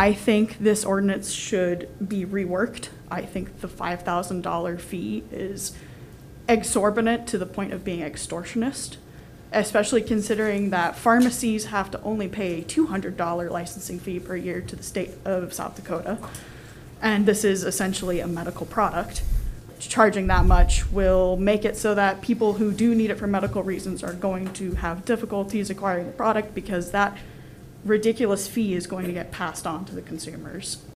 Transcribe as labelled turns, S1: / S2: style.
S1: I think this ordinance should be reworked. I think the $5,000 fee is exorbitant to the point of being extortionist, especially considering that pharmacies have to only pay a $200 licensing fee per year to the state of South Dakota. And this is essentially a medical product. Charging that much will make it so that people who do need it for medical reasons are going to have difficulties acquiring the product because that ridiculous fee is going to get passed on to the consumers.